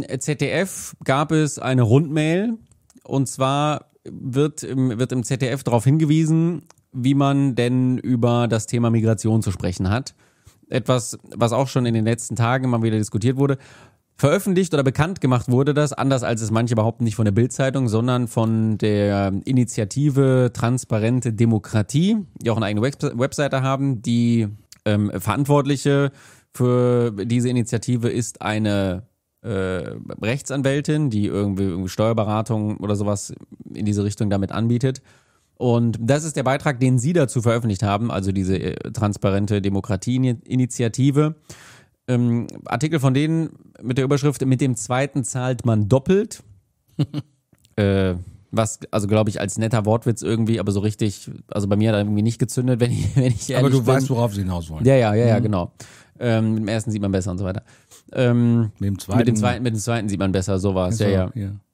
ZDF gab es eine Rundmail, und zwar wird im ZDF darauf hingewiesen, wie man denn über das Thema Migration zu sprechen hat. Etwas, was auch schon in den letzten Tagen immer wieder diskutiert wurde. Veröffentlicht oder bekannt gemacht wurde das, anders als es manche behaupten, nicht von der Bild-Zeitung, sondern von der Initiative Transparente Demokratie, die auch eine eigene Webseite haben. Die Verantwortliche für diese Initiative ist eine Rechtsanwältin, die irgendwie Steuerberatung oder sowas in diese Richtung damit anbietet. Und das ist der Beitrag, den sie dazu veröffentlicht haben, also diese Transparente Demokratie-Initiative. Artikel von denen mit der Überschrift: Mit dem zweiten zahlt man doppelt. Was, also glaube ich, als netter Wortwitz irgendwie, aber so richtig, also bei mir hat er irgendwie nicht gezündet, wenn ich ehrlich Aber du bin. weißt, worauf sie hinaus wollen. Ja, genau. Mit dem ersten sieht man besser und so weiter. Mit dem zweiten sieht man besser, sowas, ja.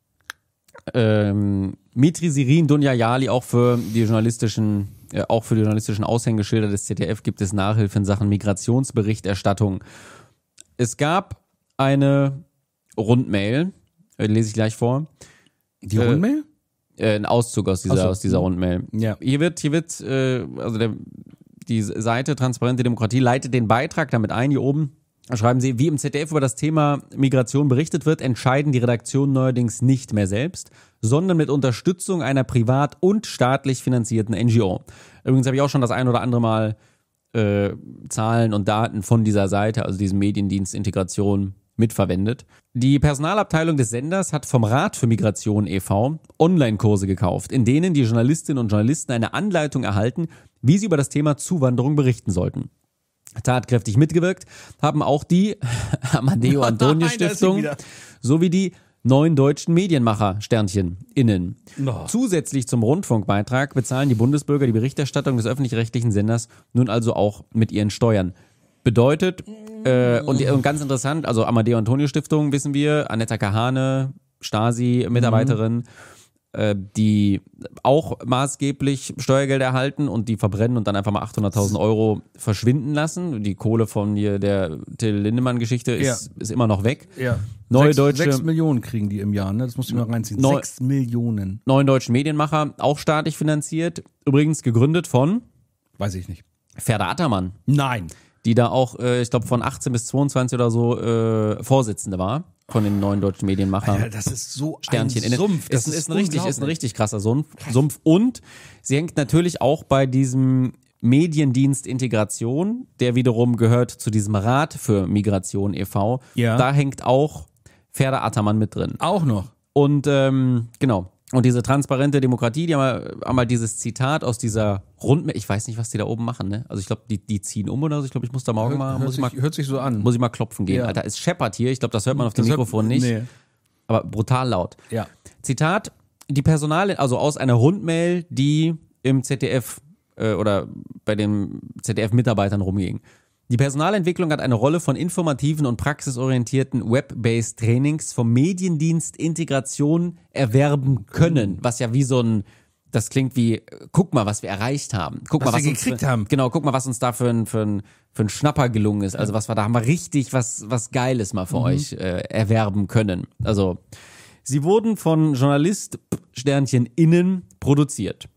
Mitri Sirin Dunjajali, auch für die journalistischen Aushängeschilder des ZDF gibt es Nachhilfe in Sachen Migrationsberichterstattung. Es gab eine Rundmail, lese ich gleich vor. Die Rundmail? Ein Auszug aus dieser Rundmail. Ja. Hier wird die Seite Transparente Demokratie leitet den Beitrag damit ein, hier oben schreiben sie: Wie im ZDF über das Thema Migration berichtet wird, entscheiden die Redaktionen neuerdings nicht mehr selbst, sondern mit Unterstützung einer privat und staatlich finanzierten NGO. Übrigens habe ich auch schon das ein oder andere Mal Zahlen und Daten von dieser Seite, also diesem Mediendienst Integration, mitverwendet. Die Personalabteilung des Senders hat vom Rat für Migration e.V. Online-Kurse gekauft, in denen die Journalistinnen und Journalisten eine Anleitung erhalten, wie sie über das Thema Zuwanderung berichten sollten. Tatkräftig mitgewirkt haben auch die Amadeo Antonio Stiftung sowie die Neuen Deutschen Medienmacher *innen. No. Zusätzlich zum Rundfunkbeitrag bezahlen die Bundesbürger die Berichterstattung des öffentlich-rechtlichen Senders nun also auch mit ihren Steuern. Bedeutet, und ganz interessant, also Amadeo Antonio Stiftung, wissen wir, Annetta Kahane, Stasi-Mitarbeiterin, die auch maßgeblich Steuergelder erhalten und die verbrennen und dann einfach mal 800.000 Euro verschwinden lassen. Die Kohle von hier der Till Lindemann-Geschichte ist immer noch weg. Ja. Neue 6 Millionen kriegen die im Jahr, ne? Das musst du mal reinziehen. 6 Millionen. Neuen Deutschen Medienmacher, auch staatlich finanziert. Übrigens gegründet von? Weiß ich nicht. Ferda Ataman. Nein. Die da auch, ich glaube, von 18 bis 22 oder so Vorsitzende war. Von den Neuen Deutschen Medienmacher. Alter, das ist so Sternchen ein Sumpf. Das ist ein richtig krasser Sumpf. Und sie hängt natürlich auch bei diesem Mediendienst Integration, der wiederum gehört zu diesem Rat für Migration e.V. Ja. Da hängt auch Ferda Ataman mit drin. Auch noch. Und genau. Und diese transparente Demokratie, die haben halt dieses Zitat aus dieser Rundmail. Ich weiß nicht, was die da oben machen, ne? Also ich glaube, die ziehen um oder so. Ich glaube, ich muss da morgen Hört sich so an. muss ich mal klopfen gehen. Ja. Alter, es scheppert hier. Ich glaube, das hört man auf dem Mikrofon nicht. Nee. Aber brutal laut. Ja. Zitat: Die also aus einer Rundmail, die im ZDF oder bei den ZDF-Mitarbeitern rumging. Die Personalentwicklung hat eine Rolle von informativen und praxisorientierten Web-based Trainings vom Mediendienst Integration erwerben können. Was ja wie so ein, das klingt wie, guck mal, was wir erreicht haben. Guck Was mal, wir gekriegt haben. Genau, guck mal, was uns da für ein Schnapper gelungen ist. Also da haben wir richtig was Geiles mal für euch erwerben können. Also sie wurden von Journalist *innen produziert.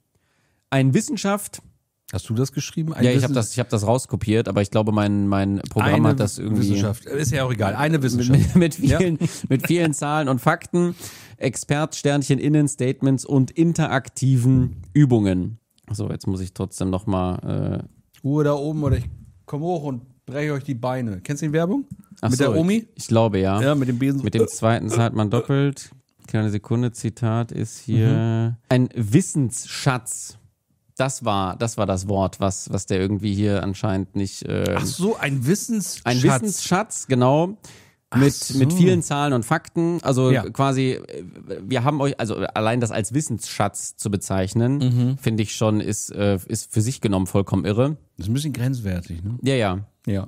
Hast du das geschrieben? Ich habe das rauskopiert, aber ich glaube, mein Programm hat das irgendwie. Wissenschaft. Ist ja auch egal. Eine Wissenschaft. Mit vielen Zahlen und Fakten, Expert *innen, Statements und interaktiven Übungen. So, jetzt muss ich trotzdem nochmal. Ruhe da oben oder ich komme hoch und breche euch die Beine. Kennst du die Werbung? Mit der Omi? Ich glaube, ja. Ja, mit dem Besen. Mit dem zweiten zahlt man doppelt. Kleine Sekunde, Zitat ist hier. Ein Wissensschatz. Das war das Wort, was der irgendwie hier anscheinend nicht. Ach so, ein Wissensschatz. Ein Wissensschatz, genau. Mit vielen Zahlen und Fakten. Also quasi, wir haben euch, also allein das als Wissensschatz zu bezeichnen, finde ich schon, ist für sich genommen vollkommen irre. Das ist ein bisschen grenzwertig, ne? Ja. Ja.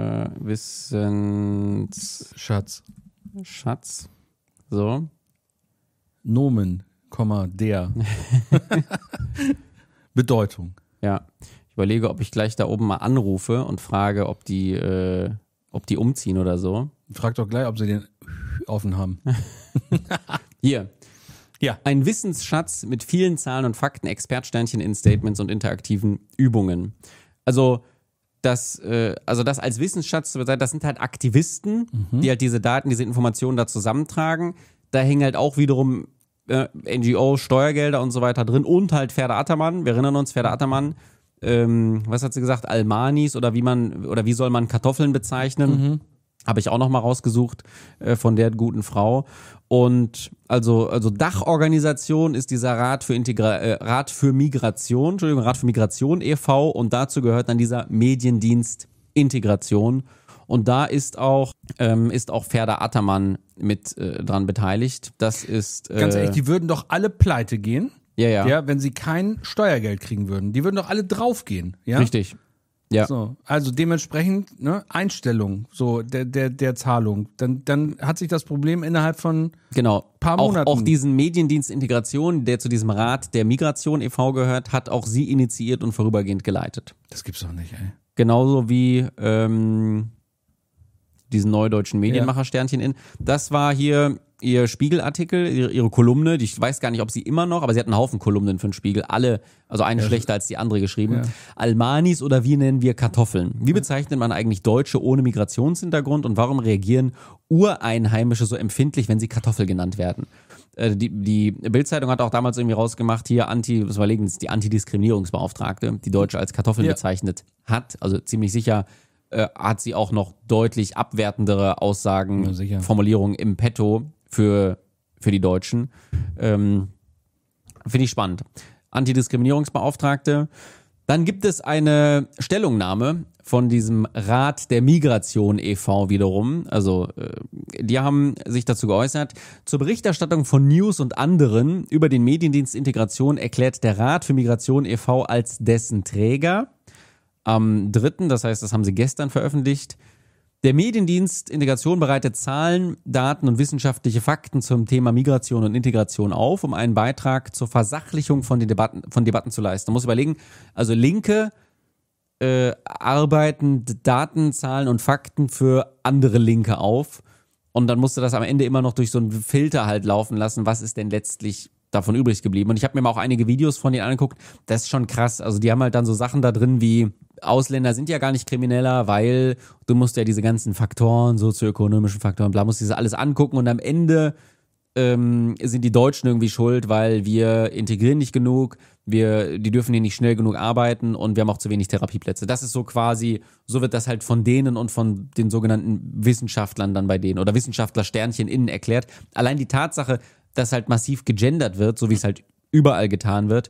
Wissensschatz. So. Nomen, der. Bedeutung. Ja. Ich überlege, ob ich gleich da oben mal anrufe und frage, ob die umziehen oder so. Frag doch gleich, ob sie den offen haben. Hier. Ja. Ein Wissensschatz mit vielen Zahlen und Fakten, Expertsternchen in Statements und interaktiven Übungen. Also das als Wissensschatz, das sind halt Aktivisten, die halt diese Daten, diese Informationen da zusammentragen. Da hängen halt auch wiederum NGO, Steuergelder und so weiter drin und halt Ferda Ataman. Wir erinnern uns, Ferda Ataman, was hat sie gesagt? Almanis oder wie soll man Kartoffeln bezeichnen? Habe ich auch noch mal rausgesucht von der guten Frau. Und also Dachorganisation ist dieser Rat für Migration e.V. und dazu gehört dann dieser Mediendienst Integration. Und da ist auch Ferda Ataman mit dran beteiligt. Das ist Ganz ehrlich, die würden doch alle pleite gehen, ja, wenn sie kein Steuergeld kriegen würden. Die würden doch alle draufgehen. Ja? Richtig. Ja. So, also dementsprechend Einstellung so der Zahlung. Dann hat sich das Problem innerhalb von paar Monaten. Auch diesen Mediendienst Integration, der zu diesem Rat der Migration e.V. gehört, hat auch sie initiiert und vorübergehend geleitet. Das gibt's doch nicht, ey. Genauso wie diesen neudeutschen Medienmacher-Sternchen in. Das war hier ihr Spiegelartikel, ihre Kolumne. Ich weiß gar nicht, ob sie immer noch, aber sie hat einen Haufen Kolumnen für den Spiegel. Alle, also eine schlechter als die andere geschrieben. Ja. Almanis oder wie nennen wir Kartoffeln? Wie bezeichnet man eigentlich Deutsche ohne Migrationshintergrund und warum reagieren Ureinheimische so empfindlich, wenn sie Kartoffel genannt werden? Die Bild-Zeitung hat auch damals irgendwie rausgemacht, hier die Antidiskriminierungsbeauftragte, die Deutsche als Kartoffeln bezeichnet hat. Also ziemlich sicher hat sie auch noch deutlich abwertendere Aussagen, Formulierungen im Petto für die Deutschen. Finde ich spannend. Antidiskriminierungsbeauftragte. Dann gibt es eine Stellungnahme von diesem Rat der Migration e.V. wiederum. Also die haben sich dazu geäußert. Zur Berichterstattung von News und anderen über den Mediendienst Integration erklärt der Rat für Migration e.V. als dessen Träger am 3., das heißt, das haben sie gestern veröffentlicht. Der Mediendienst Integration bereitet Zahlen, Daten und wissenschaftliche Fakten zum Thema Migration und Integration auf, um einen Beitrag zur Versachlichung von Debatten zu leisten. Man muss überlegen, also Linke arbeiten Daten, Zahlen und Fakten für andere Linke auf und dann musste das am Ende immer noch durch so einen Filter halt laufen lassen, was ist denn letztlich davon übrig geblieben. Und ich habe mir mal auch einige Videos von denen angeguckt, das ist schon krass. Also die haben halt dann so Sachen da drin wie Ausländer sind ja gar nicht krimineller, weil du musst ja diese ganzen Faktoren, sozioökonomischen Faktoren, bla, musst dir das alles angucken und am Ende sind die Deutschen irgendwie schuld, weil wir integrieren nicht genug, die dürfen hier nicht schnell genug arbeiten und wir haben auch zu wenig Therapieplätze. Das ist so quasi, so wird das halt von denen und von den sogenannten Wissenschaftlern dann bei denen oder Wissenschaftler-Sternchen innen erklärt. Allein die Tatsache, dass halt massiv gegendert wird, so wie es halt überall getan wird,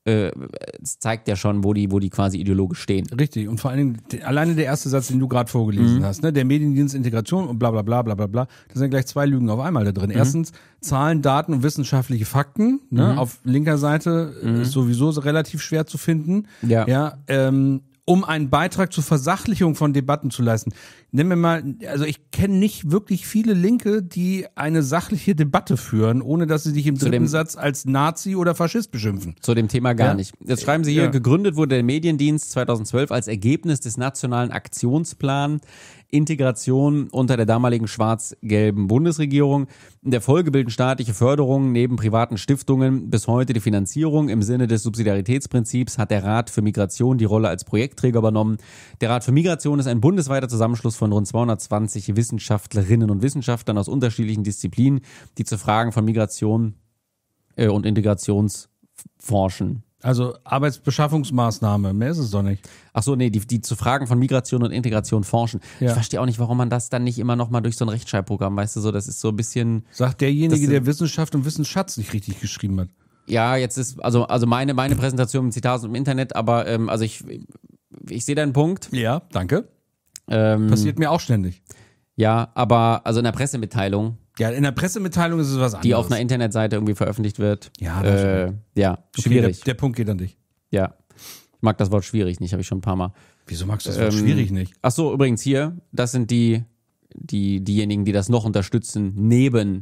es zeigt ja schon, wo die quasi ideologisch stehen. Richtig, und vor allen Dingen, alleine der erste Satz, den du gerade vorgelesen hast, ne? Der Mediendienst Integration und bla bla bla bla bla bla, da sind gleich zwei Lügen auf einmal da drin. Erstens, Zahlen, Daten und wissenschaftliche Fakten, ne? Auf linker Seite ist sowieso relativ schwer zu finden. Ja, um einen Beitrag zur Versachlichung von Debatten zu leisten. Nehmen wir mal, also ich kenne nicht wirklich viele Linke, die eine sachliche Debatte führen, ohne dass sie dich im dritten Satz als Nazi oder Faschist beschimpfen. Zu dem Thema gar nicht. Jetzt schreiben sie hier, gegründet wurde der Mediendienst 2012 als Ergebnis des Nationalen Aktionsplan Integration unter der damaligen schwarz-gelben Bundesregierung. In der Folge bilden staatliche Förderungen neben privaten Stiftungen bis heute die Finanzierung. Im Sinne des Subsidiaritätsprinzips hat der Rat für Migration die Rolle als Projektträger übernommen. Der Rat für Migration ist ein bundesweiter Zusammenschluss von rund 220 Wissenschaftlerinnen und Wissenschaftlern aus unterschiedlichen Disziplinen, die zu Fragen von Migration und Integration forschen. Also Arbeitsbeschaffungsmaßnahme, mehr ist es doch nicht. Ach so, nee, die zu Fragen von Migration und Integration forschen. Ja. Ich verstehe auch nicht, warum man das dann nicht immer noch mal durch so ein Rechtschreibprogramm, weißt du, so, das ist so ein bisschen... Sagt derjenige, der Wissenschaft und Wissensschatz nicht richtig geschrieben hat. Ja, jetzt ist, also meine Präsentation mit Zitaten im Internet, aber also ich sehe deinen Punkt. Ja, danke. Passiert mir auch ständig. Ja, aber also in der Pressemitteilung... Ja, in der Pressemitteilung ist es was anderes. Die auf einer Internetseite irgendwie veröffentlicht wird. Ja, schwierig. Okay, der Punkt geht an dich. Ja, ich mag das Wort schwierig nicht, habe ich schon ein paar Mal. Wieso magst du das Wort schwierig nicht? Ach so, übrigens hier, das sind diejenigen, die das noch unterstützen, neben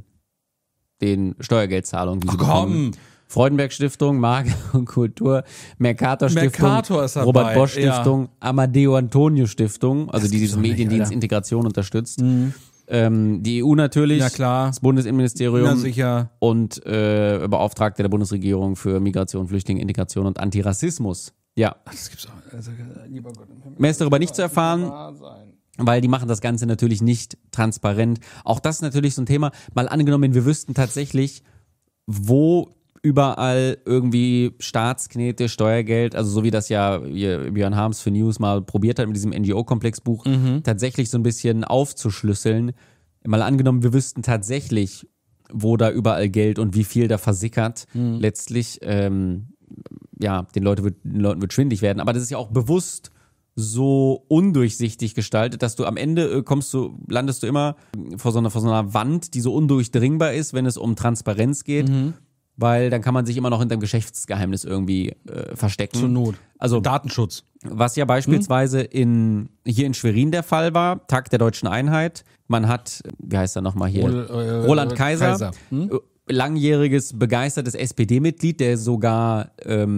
den Steuergeldzahlungen. Die sie bekommen. Freudenberg Stiftung, Marke und Kultur, Mercator Stiftung, Robert Bosch Stiftung, Amadeo Antonio Stiftung, also die diesen Mediendienst Integration unterstützt. Die EU natürlich, Ja, klar. das Bundesinnenministerium Na sicher. und Beauftragte der Bundesregierung für Migration, Flüchtlinge, Integration und Antirassismus. Ja, Das gibt's auch. Also, lieber Gott im Himmel. mehr ist darüber nicht zu erfahren, Wahr sein. weil die machen das Ganze natürlich nicht transparent. Auch das ist natürlich so ein Thema. Mal angenommen, wir wüssten tatsächlich, wo überall irgendwie Staatsknete, Steuergeld, also so wie das ja Björn Harms für News mal probiert hat mit diesem NGO-Komplexbuch, tatsächlich so ein bisschen aufzuschlüsseln. Mal angenommen, wir wüssten tatsächlich, wo da überall Geld und wie viel da versickert. Letztlich, den Leuten wird schwindlig werden. Aber das ist ja auch bewusst so undurchsichtig gestaltet, dass du am Ende landest du immer vor so einer Wand, die so undurchdringbar ist, wenn es um Transparenz geht. Weil dann kann man sich immer noch hinter dem Geschäftsgeheimnis irgendwie verstecken. Zur Not. Also Datenschutz. was ja beispielsweise hier in Schwerin der Fall war, Tag der Deutschen Einheit. Man hat, wie heißt er nochmal hier? Roland Kaiser. Langjähriges, begeistertes SPD-Mitglied, der sogar,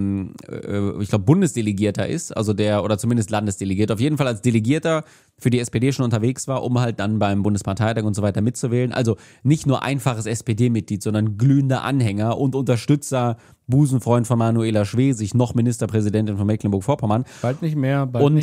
ich glaube, Bundesdelegierter ist, also oder zumindest Landesdelegierter, auf jeden Fall als Delegierter für die SPD schon unterwegs war, um halt dann beim Bundesparteitag und so weiter mitzuwählen. Also nicht nur einfaches SPD-Mitglied, sondern glühender Anhänger und Unterstützer, Busenfreund von Manuela Schwesig, noch Ministerpräsidentin von Mecklenburg-Vorpommern. Bald nicht mehr.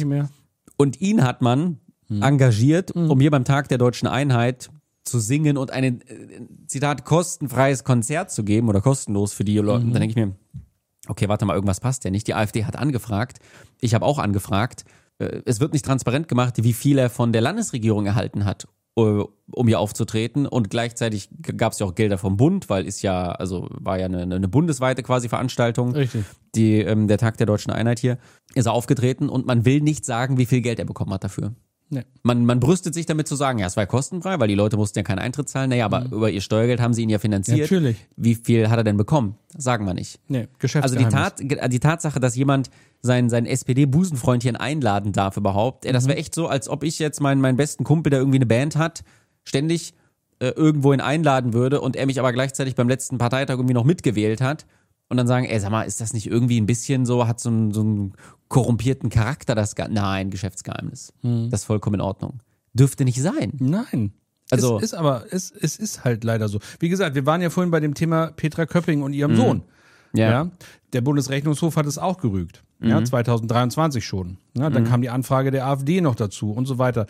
Und ihn hat man engagiert, um hier beim Tag der Deutschen Einheit zu singen und ein, Zitat, kostenfreies Konzert zu geben oder kostenlos für die Leute. Dann denke ich mir, okay, warte mal, irgendwas passt ja nicht. Die AfD hat angefragt, ich habe auch angefragt. Es wird nicht transparent gemacht, wie viel er von der Landesregierung erhalten hat, um hier aufzutreten. Und gleichzeitig gab es ja auch Gelder vom Bund, weil war ja eine bundesweite quasi Veranstaltung. Richtig. Der Tag der Deutschen Einheit hier, ist er aufgetreten und man will nicht sagen, wie viel Geld er bekommen hat dafür. Nee. Man brüstet sich damit zu sagen, ja, es war kostenfrei, weil die Leute mussten ja keinen Eintritt zahlen. Naja, aber über ihr Steuergeld haben sie ihn ja finanziert. Natürlich. Wie viel hat er denn bekommen? Sagen wir nicht. Nee, Also Geschäftsgeheimnis. die Tatsache, dass jemand sein SPD-Busenfreundchen einladen darf überhaupt, das wäre echt so, als ob ich jetzt meinen besten Kumpel, der irgendwie eine Band hat, ständig irgendwohin einladen würde und er mich aber gleichzeitig beim letzten Parteitag irgendwie noch mitgewählt hat und dann sagen, sag mal, ist das nicht irgendwie ein bisschen so, hat so einen korrumpierten Charakter, nein, Geschäftsgeheimnis. Das ist vollkommen in Ordnung. Dürfte nicht sein. Nein. Also, es ist halt leider so. Wie gesagt, wir waren ja vorhin bei dem Thema Petra Köpping und ihrem Sohn. Ja. Der Bundesrechnungshof hat es auch gerügt. Ja, 2023 schon. Ja, dann kam die Anfrage der AfD noch dazu und so weiter.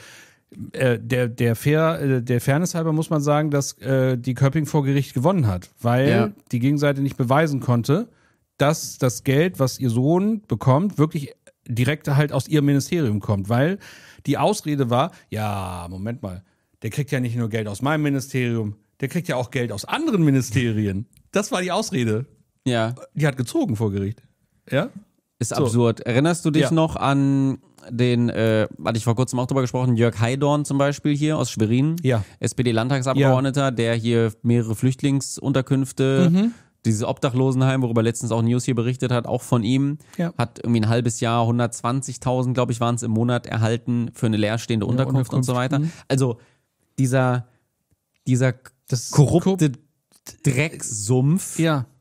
Der Fairness halber muss man sagen, dass die Köpping vor Gericht gewonnen hat, weil die Gegenseite nicht beweisen konnte, dass das Geld, was ihr Sohn bekommt, wirklich direkt halt aus ihrem Ministerium kommt, weil die Ausrede war, ja, Moment mal, der kriegt ja nicht nur Geld aus meinem Ministerium, der kriegt ja auch Geld aus anderen Ministerien. Das war die Ausrede. ja, Die hat gezogen vor Gericht. Ja? ist absurd. Erinnerst du dich noch an den, hatte ich vor kurzem auch drüber gesprochen, Jörg Haidorn zum Beispiel hier aus Schwerin, Ja. SPD-Landtagsabgeordneter, der hier mehrere Flüchtlingsunterkünfte, dieses Obdachlosenheim, worüber letztens auch News hier berichtet hat, auch von ihm, hat irgendwie ein halbes Jahr 120.000, glaube ich, waren es im Monat erhalten für eine leerstehende Unterkunft und so weiter. Also dieser korrupte Drecksumpf,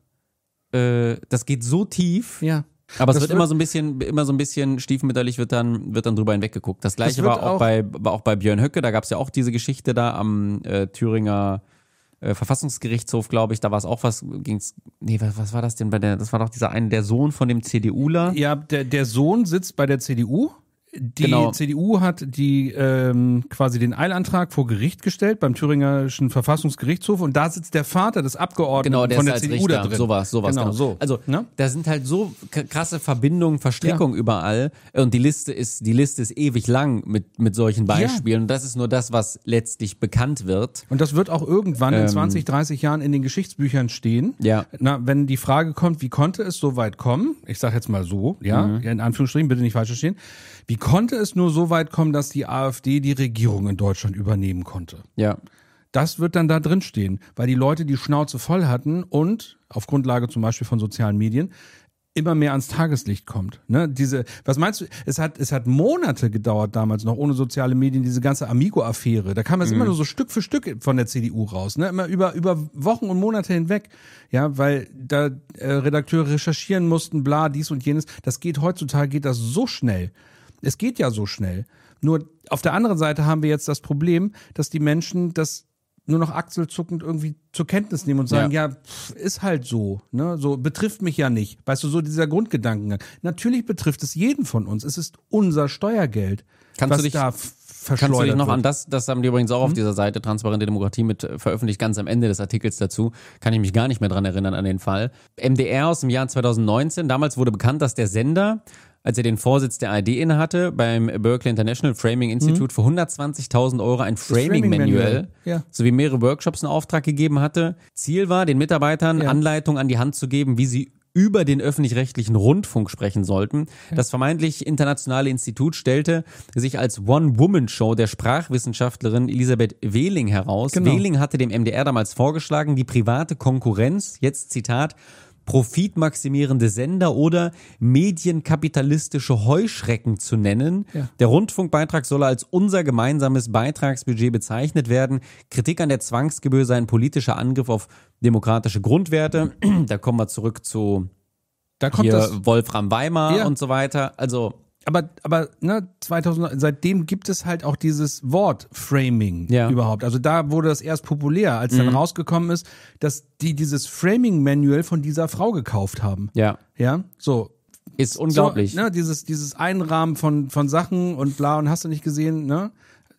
das geht so tief. Ja. Aber es wird immer so ein bisschen stiefmütterlich wird dann drüber hinweggeguckt. Das gleiche war auch bei Björn Höcke, da gab es ja auch diese Geschichte da am Thüringer Verfassungsgerichtshof, glaube ich, da war es auch was was war das denn das war doch der Sohn von dem CDUler. Ja, der Sohn sitzt bei der CDU. Die CDU hat quasi den Eilantrag vor Gericht gestellt beim Thüringischen Verfassungsgerichtshof und da sitzt der Vater des Abgeordneten der von der ist als CDU Richter. da drin. Sowas. Genau, so. Also da sind halt so krasse Verbindungen, Verstrickungen überall und die Liste ist ewig lang mit solchen Beispielen und das ist nur das, was letztlich bekannt wird. Und das wird auch irgendwann in 20, 30 Jahren in den Geschichtsbüchern stehen. Ja. Wenn die Frage kommt, wie konnte es so weit kommen? Ich sage jetzt mal so, in Anführungsstrichen, bitte nicht falsch verstehen. Wie konnte es nur so weit kommen, dass die AfD die Regierung in Deutschland übernehmen konnte? Ja. Das wird dann da drin stehen, weil die Leute die Schnauze voll hatten und auf Grundlage zum Beispiel von sozialen Medien immer mehr ans Tageslicht kommt. Ne? Was meinst du? Es hat Monate gedauert damals noch ohne soziale Medien, diese ganze Amigo-Affäre. Da kam es immer nur so Stück für Stück von der CDU raus, ne? Immer über Wochen und Monate hinweg. Ja, weil da Redakteure recherchieren mussten, bla, dies und jenes. Heutzutage geht das so schnell. Es geht ja so schnell. Nur auf der anderen Seite haben wir jetzt das Problem, dass die Menschen das nur noch achselzuckend irgendwie zur Kenntnis nehmen und sagen, ist halt so, ne, so betrifft mich ja nicht. Weißt du, so dieser Grundgedankengang. Natürlich betrifft es jeden von uns. Es ist unser Steuergeld, Kannst du dich noch wird. an das haben die übrigens auch auf dieser Seite Transparente Demokratie mit veröffentlicht, ganz am Ende des Artikels dazu, kann ich mich gar nicht mehr dran erinnern an den Fall. MDR aus dem Jahr 2019, damals wurde bekannt, dass der Sender, als er den Vorsitz der ARD innehatte, beim Berkeley International Framing Institute für 120.000 € ein Framing-Manual sowie mehrere Workshops in Auftrag gegeben hatte. Ziel war, den Mitarbeitern Anleitungen an die Hand zu geben, wie sie über den öffentlich-rechtlichen Rundfunk sprechen sollten. Das vermeintlich internationale Institut stellte sich als One-Woman-Show der Sprachwissenschaftlerin Elisabeth Wehling heraus. Genau. Wehling hatte dem MDR damals vorgeschlagen, die private Konkurrenz, jetzt Zitat, profitmaximierende Sender oder medienkapitalistische Heuschrecken zu nennen. Ja. Der Rundfunkbeitrag solle als unser gemeinsames Beitragsbudget bezeichnet werden. Kritik an der Zwangsgebühr sei ein politischer Angriff auf demokratische Grundwerte. Da kommen wir zurück zu Wolfram Weimar und so weiter. Also Aber ne, 2000, seitdem gibt es halt auch dieses Wort Framing überhaupt. Also da wurde das erst populär, als dann rausgekommen ist, dass die dieses Framing-Manual von dieser Frau gekauft haben. Ja. Ja, so. Ist unglaublich. So, ne, dieses Einrahmen von Sachen und bla und hast du nicht gesehen, ne?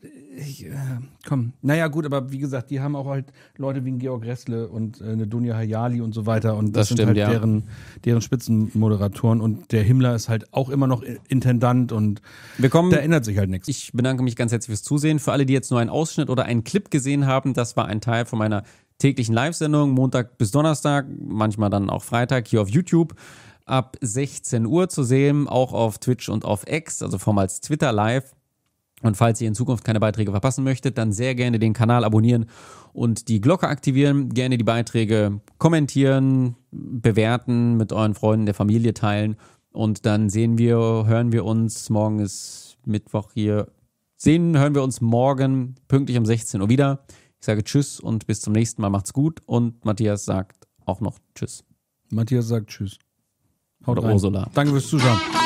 Naja gut, aber wie gesagt, die haben auch halt Leute wie ein Georg Ressle und eine Dunja Hayali und so weiter und das sind stimmt, halt deren Spitzenmoderatoren und der Himmler ist halt auch immer noch Intendant und da ändert sich halt nichts. Ich bedanke mich ganz herzlich fürs Zusehen. Für alle, die jetzt nur einen Ausschnitt oder einen Clip gesehen haben, das war ein Teil von meiner täglichen Live-Sendung, Montag bis Donnerstag, manchmal dann auch Freitag hier auf YouTube. Ab 16 Uhr zu sehen, auch auf Twitch und auf X, also vormals Twitter live. Und falls ihr in Zukunft keine Beiträge verpassen möchtet, dann sehr gerne den Kanal abonnieren und die Glocke aktivieren. Gerne die Beiträge kommentieren, bewerten, mit euren Freunden der Familie teilen. Und dann hören wir uns, morgen ist Mittwoch hier, hören wir uns morgen pünktlich um 16 Uhr wieder. Ich sage Tschüss und bis zum nächsten Mal. Macht's gut. Und Matthias sagt auch noch Tschüss. Matthias sagt Tschüss. Haut rein. Ursula. Danke fürs Zuschauen.